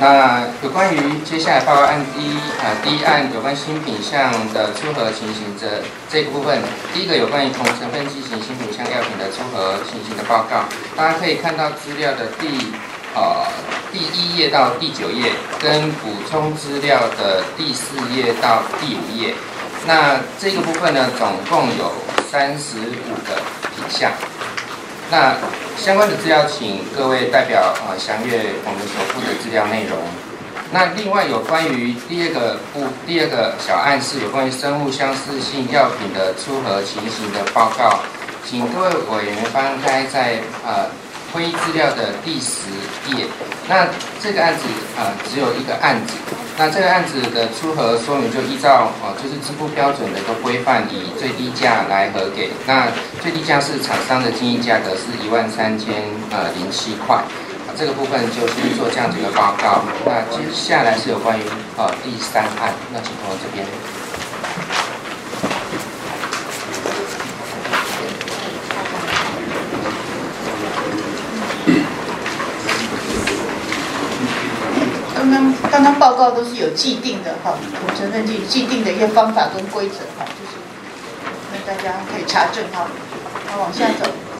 那有关于接下来报告案第一案有关新品项的出核情形这个部分，第一个有关于同成分剂型新品项药品的出核情形的报告，大家可以看到资料的第1页到第9页，跟补充资料的第4页到第5页。那这个部分呢，总共有35个品项。那相关的资料，请各位代表详阅我们所附的资料内容。那另外有关于第二个小案是有关于生物相似性药品的出核情形的报告，请各位委员翻开在会议资料的第10页。那这个案子只有一个案子，那这个案子的出核说明就依照就是支付标准的一个规范，以最低价来核给。那最低价是厂商的经营价格是13007块。这个部分就先做这样子一个报告。那接下来是有关于第3案，那请从这边。 刚刚报告都是有既定的同成分剂既定的一些方法跟规则就是那大家可以查证那往下走。